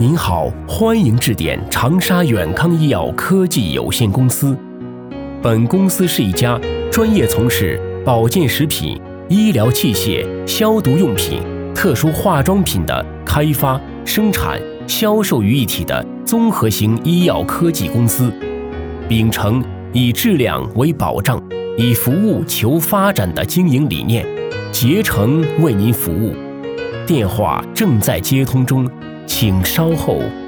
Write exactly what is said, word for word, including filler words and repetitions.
您好，欢迎致电长沙远康医药科技有限公司。本公司是一家专业从事保健食品、医疗器械、消毒用品、特殊化妆品的开发、生产、销售于一体的综合型医药科技公司，秉承以质量为保障、以服务求发展的经营理念，竭诚为您服务。电话正在接通中，请稍后